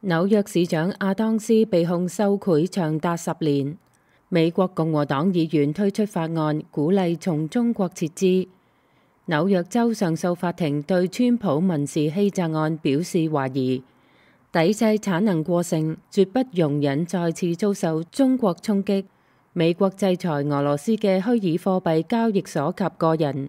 紐約市長亞當斯被控受賄長達10年。美國共和黨議員推出法案，鼓勵從中國撤資。紐約州上訴法庭對川普民事欺詐案表示懷疑，抵制產能過剩，絕不容忍再次遭受中國衝擊。美國制裁俄羅斯嘅虛擬貨幣交易所及個人。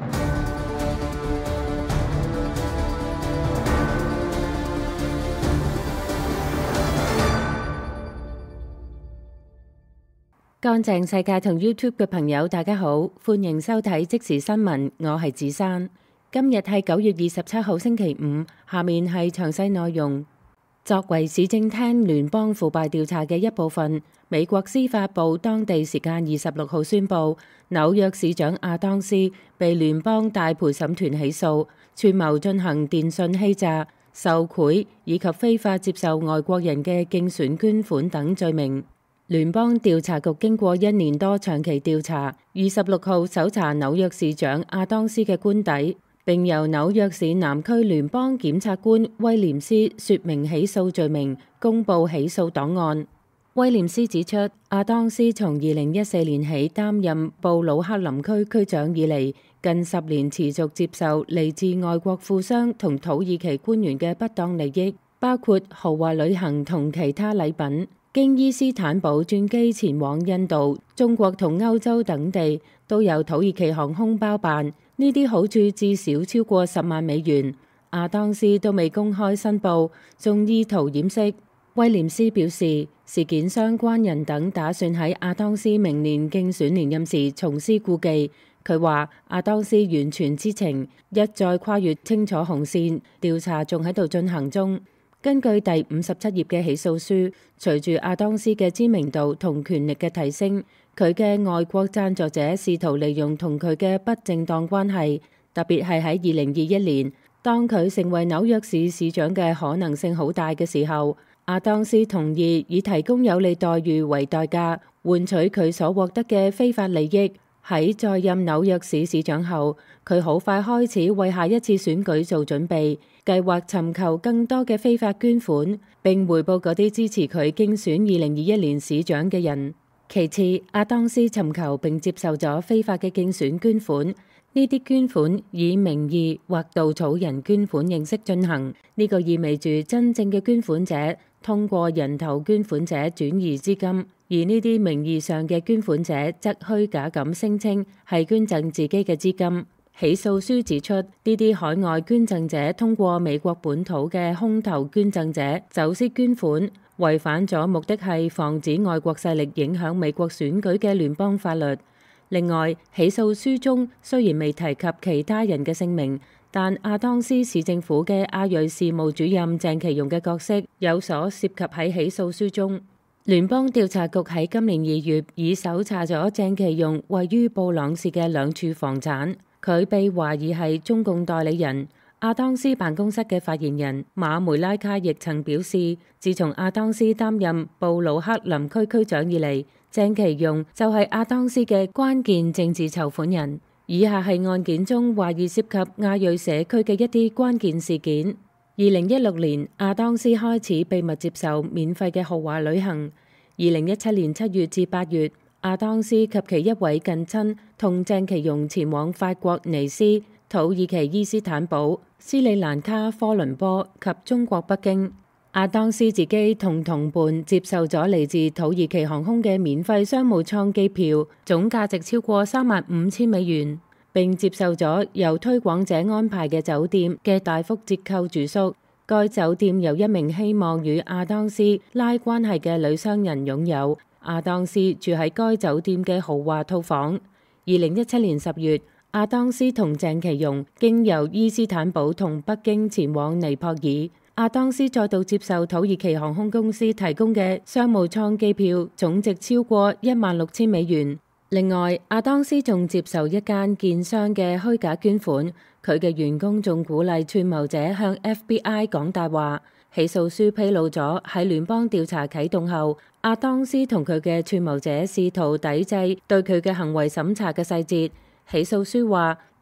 乾淨世界同 YouTube 嘅朋友，大家好，歡迎收睇即時新聞，我係子珊。今日係9月27號星期五，下面係詳細內容。作為市政廳聯邦腐敗調查嘅一部分，美國司法部當地時間26號宣布，紐約市長亞當斯被聯邦大陪審團起訴，串謀進行電訊欺詐、受賄以及非法接受外國人嘅競選捐款等罪名。聯邦調查局經過1年多長期調查，26號搜查紐約市長亞當斯嘅官邸，並由紐約市南區聯邦檢察官威廉斯說明起訴罪名，公布起訴檔案。威廉斯指出，亞當斯從2014年起擔任布魯克林區區長以嚟，近10年持續接受嚟自外國富商同土耳其官員嘅不當利益，包括豪華旅行同其他禮品。經伊斯坦堡轉機前往印度、中國同歐洲等地，都由土耳其航空包辦。呢啲好處至少超過10萬美元。亞當斯都未公開申報，仲意圖掩飾。威廉斯表示，事件相關人等打算喺亞當斯明年競選連任時重施故技。佢話亞當斯完全知情，一再跨越清楚紅線，調查仲喺度進行中。根據第57頁嘅起訴書，隨住亞當斯嘅知名度同權力嘅提升，佢嘅外國贊助者試圖利用同佢嘅不正當關係，特別係喺2021年，當佢成為紐約市市長嘅可能性好大嘅時候，亞當斯同意以提供有利待遇為代價，換取佢所獲得嘅非法利益。喺在任紐約市市長後，佢好快開始為下一次選舉做準備，計劃尋求更多嘅非法捐款，並回報嗰啲支持佢競選2021年市長嘅人。其次，亞當斯尋求並接受咗非法嘅競選捐款，呢啲捐款以名義或稻草人捐款形式進行，呢個意味住真正嘅捐款者通過人頭捐款者轉移資金，而呢啲名義上嘅捐款者則虛假咁聲稱係捐贈自己嘅資金。起訴書指出，呢啲海外捐贈者通過美國本土嘅空頭捐贈者走私捐款，違反咗目的係防止外國勢力影響美國選舉嘅聯邦法律。另外，起訴書中雖然未提及其他人嘅姓名，但亞當斯市政府嘅亞裔事務主任鄭其容嘅角色有所涉及喺起訴書中。聯邦調查局喺今年2月已搜查咗鄭其容位於布朗市嘅2處房產，佢被懷疑係中共代理人。亞當斯辦公室嘅發言人馬梅拉卡亦曾表示，自從亞當斯擔任布魯克林區區長以嚟，鄭其容就係亞當斯嘅關鍵政治籌款人。以下係案件中懷疑涉及亞裔社區嘅一啲關鍵事件。2016年，亞當斯開始秘密接受免費嘅豪華旅行。2017年7月至8月，亞當斯及其一位近親同鄭其容前往法國尼斯、土耳其伊斯坦堡、斯里蘭卡科倫坡及中國北京。亞當斯自己同同伴接受咗嚟自土耳其航空嘅免費商務艙機票，總價值超過35,000美元，並接受咗由推廣者安排嘅酒店嘅大幅折扣住宿。該酒店由一名希望與亞當斯拉關係嘅女商人擁有。亞當斯住喺該酒店嘅豪華套房。2017年10月，亞當斯同鄭其容經由伊斯坦堡同北京前往尼泊爾。亞當斯再度接受土耳其航空公司提供嘅商務艙機票，總值超過16,000美元。另外，亞當斯仲接受一間建商嘅虛假捐款，佢嘅員工仲鼓勵串謀者向 FBI 講大話。起訴書披露咗喺聯邦調查啟動後，亞當斯同佢嘅串謀者試圖抵制對佢嘅行為審查嘅細節。起訴書話，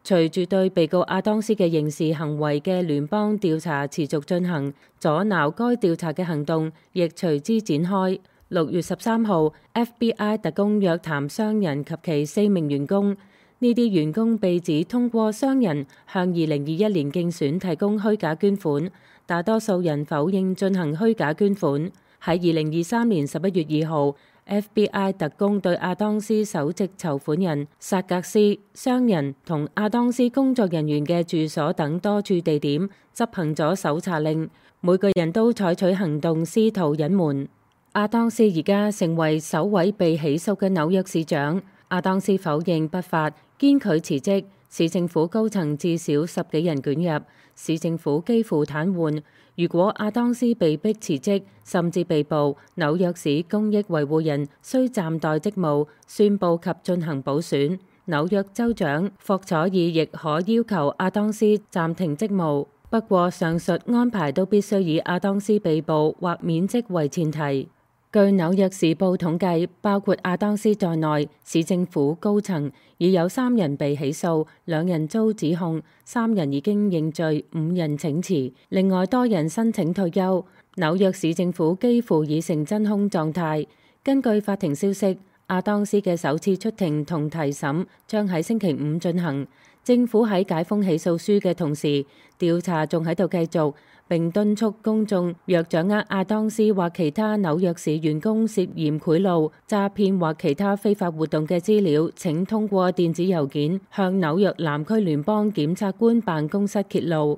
隨住對被告亞當斯嘅刑事行為嘅聯邦調查持續進行，阻撓該調查嘅行動亦隨之展開。6月13號 FBI 特工約談商人及其4名員工，呢啲員工被指通過商人向2021年競選提供虛假捐款，大多數人否認進行虛假捐款。喺2023年11月2號FBI 特工對亞當斯首席籌款人薩格斯、商人同亞當斯工作人員嘅住所等多處地點執行咗搜查令，每個人都採取行動試圖隱瞞。亞當斯而家成為首位被起訴嘅紐約市長。亞當斯否認不法，堅拒辭職。市政府高層至少10幾人捲入，市政府幾乎癱瘓。如果亞當斯被迫辭職，甚至被捕，紐約市公益維護人需暫代職務，宣佈及進行補選。紐約州長霍楚爾亦可要求亞當斯暫停職務，不過上述安排都必須以亞當斯被捕或免職為前提。據紐約時報統計，包括亞當斯在內，市政府高層已有3人被起訴，2人遭指控，3人已經認罪，5人請辭，另外多人申請退休。紐約市政府幾乎已成真空狀態。根據法庭消息，亞當斯嘅首次出庭同提審將喺星期5進行。政府喺解封起訴書嘅同時，調查仲喺度繼續，並敦促公眾若掌握亞當斯或其他紐約市員工涉嫌賄賂、詐騙或其他非法活動嘅資料，請通過電子郵件向紐約南區聯邦檢察官辦公室揭露。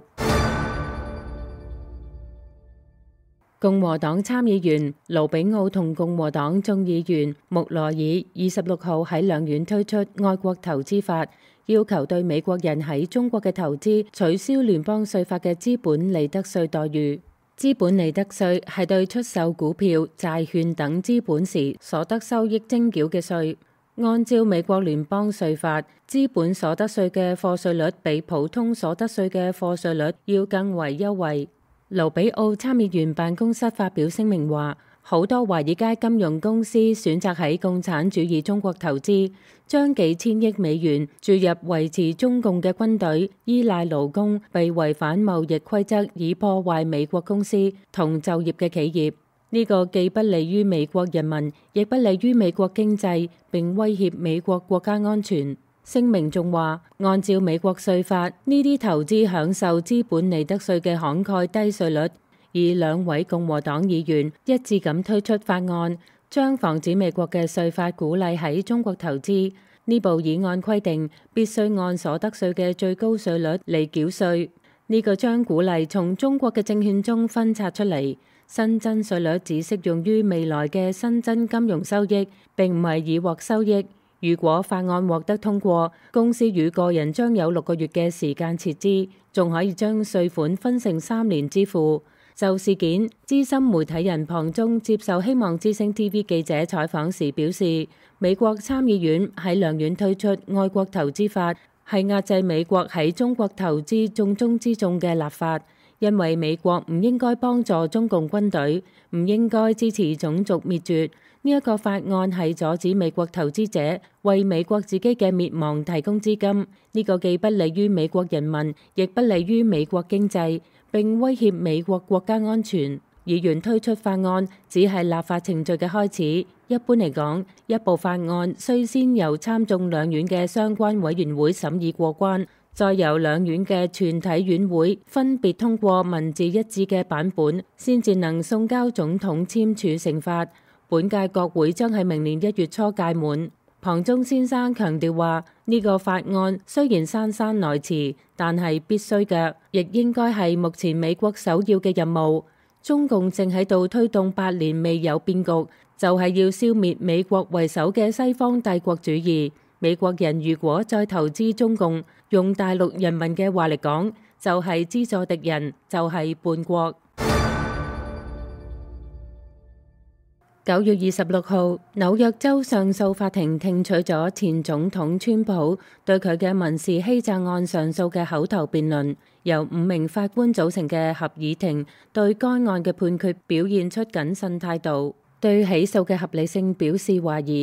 共和黨參議員盧比奧同共和黨眾議員穆羅爾26號喺兩院推出愛國投資法，要求對美國人喺中國嘅投資取消聯邦稅法嘅資本利得稅待遇。資本利得稅係對出售股票、債券等資本時所得收益徵繳嘅稅。按照美國聯邦稅法，資本所得稅嘅課稅率比普通所得稅嘅課稅率要更為優惠。盧比奧參議員辦公室發表聲明話，好多華爾街金融公司選擇喺共產主義中國投資，將幾千億美元注入維持中共嘅軍隊，依賴勞工，被違反貿易規則以破壞美國公司同就業嘅企業。呢個既不利於美國人民，亦不利於美國經濟，並威脅美國國家安全。聲明仲話，按照美國稅法，呢啲投資享受資本利得稅嘅慷慨低稅率。而2位共和黨議員一致咁推出法案，將防止美國嘅稅法鼓勵喺中國投資。呢部議案規定，必須按所得稅嘅最高稅率嚟繳稅。呢個將鼓勵從中國嘅證券中分拆出嚟。新增稅率只適用於未來嘅新增金融收益，並唔係已獲收益。如果法案獲得通過，公司與個人將有6個月嘅時間撤資，仲可以將稅款分成3年支付。就事件，資深媒體人龐中接受希望之聲 TV 記者採訪時表示，美國參議院喺兩院推出愛國投資法，係壓制美國喺中國投資重中之重嘅立法，因為美國唔應該幫助中共軍隊，唔應該支持種族滅絕。呢一個法案係阻止美國投資者為美國自己嘅滅亡提供資金，呢個既不利於美國人民，亦不利於美國經濟，並威脅美國國家安全。議員推出法案只係立法程序嘅開始。一般嚟講，一部法案須先由參眾兩院嘅相關委員會審議過關，再由兩院嘅全體院會分別通過文字一致嘅版本，先至能送交總統簽署成法。本屆國會將喺明年1月初屆滿。龐中先生強調話：呢個法案雖然姍姍來遲，但係必須嘅，亦應該係目前美國首要嘅任務。中共正喺度推動8年未有變局，就係要消滅美國為首嘅西方帝國主義。美國人如果再投資中共，用大陸人民嘅話嚟講，就係資助敵人，就係叛國。9月26號，紐約州上訴法庭聽取咗前總統川普對佢嘅民事欺詐案上訴嘅口頭辯論，由5名法官組成嘅合議庭對該案嘅判決表現出謹慎態度，對起訴嘅合理性表示懷疑。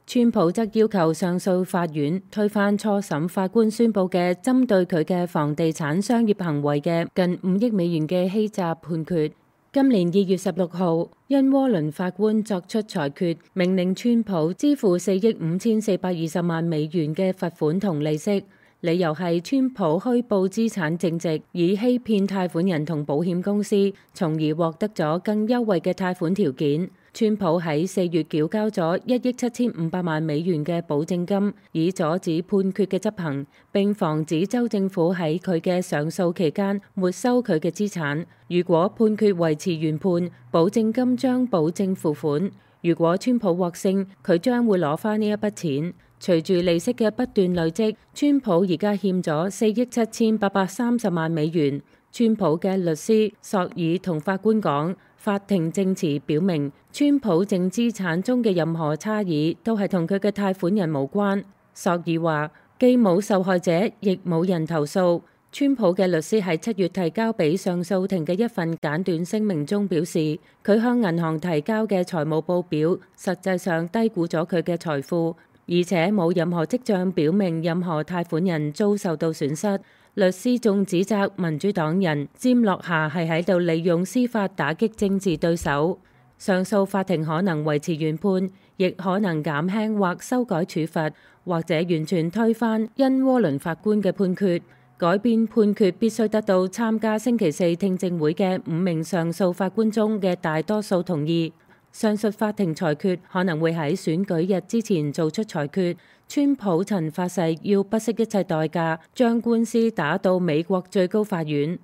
川普則要求上訴法院推翻初審法官宣佈嘅針對佢嘅房地產商業行為嘅近5億美元嘅欺詐判決。今年2月16號，因窩倫法官作出裁決，命令川普支付4億5420萬美元嘅罰款同利息，理由係川普虛報資產淨值，以欺騙貸款人同保險公司，從而獲得咗更優惠嘅貸款條件。川普喺4月繳交咗1億7500萬美元嘅保證金，以阻止判決嘅執行，並防止州政府喺佢嘅上訴期間沒收佢嘅資產。如果判決維持原判，保證金將保證付款。如果川普獲勝，佢將會攞返呢一筆錢。隨住利息嘅不斷累積，川普而家欠咗4億7830萬美元。川普嘅律師索爾同法官講，法庭證詞表明，川普淨資產中嘅任何差異都係同佢嘅貸款人無關。索爾話，既冇受害者，亦冇人投訴。川普嘅律師喺7月提交俾上訴庭嘅一份簡短聲明中表示，佢向銀行提交嘅財務報表實際上低估咗佢嘅財富，而且冇任何跡象表明任何貸款人遭受到損失。律師仲指責民主黨人詹諾夏係喺度利用司法打擊政治對手。上訴法庭可能維持原判，亦可能減輕或修改處罰，或者完全推翻因窩倫法官嘅判決。改變判決必須得到參加星期4聽證會嘅5名上訴法官中嘅大多數同意。上述法庭裁決可能會喺選舉日之前做出裁決。川普曾發誓要不惜一切代價將官司打到美國最高法院。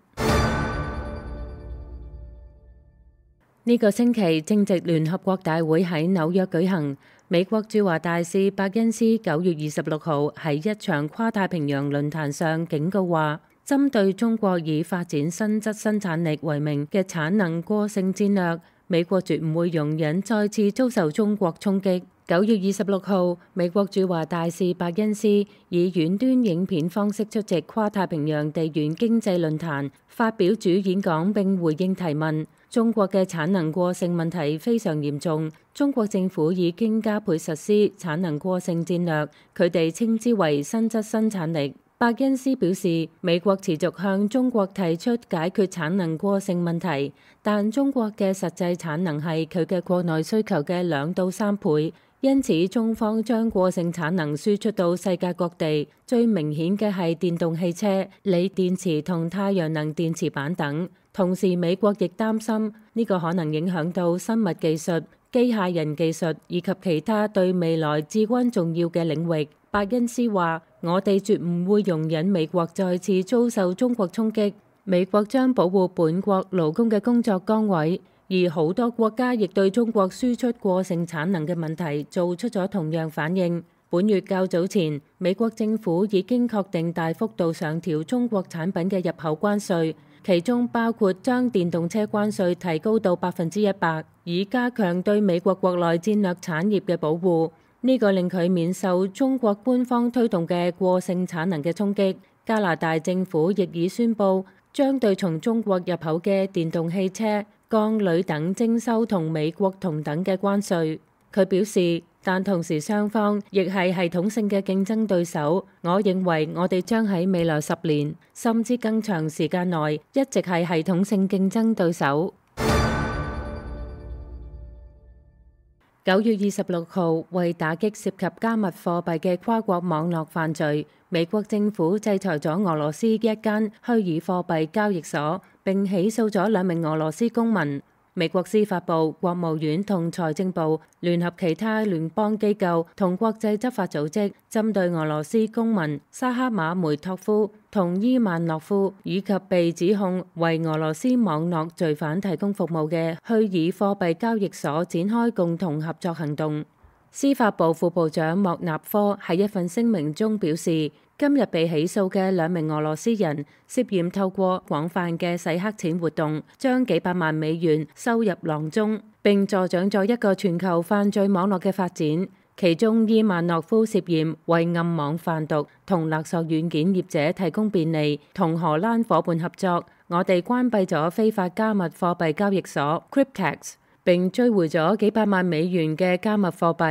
呢個星期正值聯合國大會喺紐約舉行，美國駐華大使伯恩斯9月26號喺一場跨太平洋論壇上警告話，針對中國以發展新質生產力為名嘅產能過剩戰略，美國絕唔會容忍再次遭受中國衝擊。9月26號，美國駐華大使伯恩斯以遠端影片方式出席跨太平洋地緣經濟論壇，發表主演講並回應提問。中國嘅產能過剩問題非常嚴重，中國政府已經加倍實施產能過剩戰略，佢哋稱之為新質生產力。伯恩斯表示，美國持續向中國提出解決產能過剩問題，但中國嘅實際產能係佢嘅國內需求嘅2到3倍。因此，中方將過剩產能輸出到世界各地，最明顯嘅係電動汽車、鋰電池同太陽能電池板等。同時，美國亦擔心呢個可能影響到生物技術、機械人技術以及其他對未來至關重要嘅領域。伯恩斯話：我哋絕唔會容忍美國再次遭受中國衝擊，美國將保護本國勞工嘅工作崗位。而好多國家亦對中國輸出過剩產能嘅問題做出咗同樣反應。本月較早前，美國政府已經確定大幅度上調中國產品嘅入口關稅，其中包括將電動車關稅提高到100%，以加強對美國國內戰略產業嘅保護。呢個令佢免受中國官方推動嘅過剩產能嘅衝擊。加拿大政府亦已宣布將對從中國入口嘅電動汽車、鋼鋁等徵收同美國同等嘅關稅。佢表示，但同時雙方亦係系統性嘅競爭對手。我認為我哋將喺未來10年甚至更長時間內一直係系統性競爭對手。9月26號，為打擊涉及加密貨幣嘅跨國網絡犯罪，美國政府制裁咗俄羅斯一間虛擬貨幣交易所，並起訴咗2名俄羅斯公民。美國司法部、國務院同財政部聯合其他聯邦機構同國際執法組織，針對俄羅斯公民沙哈馬梅托夫同伊萬諾夫以及被指控為俄羅斯網絡罪犯提供服務嘅虛擬貨幣交易所展開共同合作行動。司法部副部長莫納科喺一份聲明中表示，今日被起訴嘅2名俄羅斯人涉嫌透過廣泛嘅洗黑錢活動，將幾百萬美元收入囊中，並助長咗一個全球犯罪網絡嘅發展。其中伊萬諾夫涉嫌為暗網販毒同勒索軟件業者提供便利，同荷蘭夥伴合作，我哋關閉咗非法加密貨幣交易所 Cryptex，並追回咗幾百萬美元嘅加密貨幣。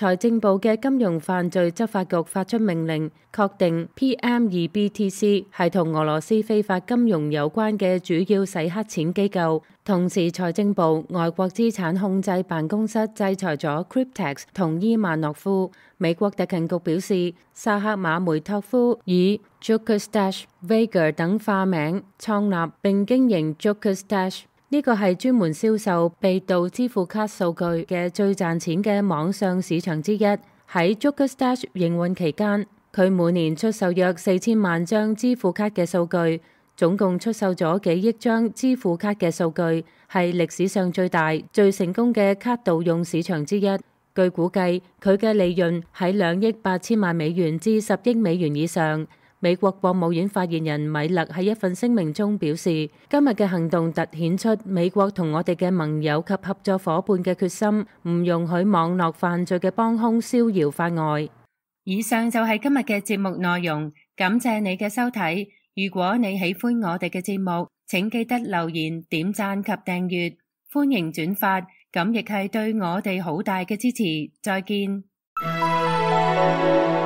財政部嘅金融犯罪執法局發出命令，確定 PM2BTC 係同俄羅斯非法金融有關嘅主要洗黑錢機構。同時，財政部外國資產控制辦公室制裁咗 Cryptex 同伊萬諾夫。美國特勤局表示，薩克馬梅托夫以 JokerStash、Vega 等化名創立並經營 JokerStash。呢個係專門銷售被盜支付卡數據嘅最賺錢嘅網上市場之一。喺 JokerStash 營運期間，佢每年出售約4000萬張支付卡嘅數據，總共出售咗幾億張支付卡嘅數據，係歷史上最大、最成功嘅卡盜用市場之一。據估計，佢嘅利潤喺2億8千萬美元至10億美元以上。美國國務院發言人米勒喺一份聲明中表示，今日嘅行動凸顯出美國同我哋嘅盟友及合作夥伴嘅決心，唔容許網絡犯罪嘅幫兇逍遙法外。以上就係今日嘅節目內容，感謝你嘅收睇。如果你喜歡我哋嘅節目，請記得留言、點讚及訂閱，歡迎轉發，咁亦係對我哋好大嘅支持。再見。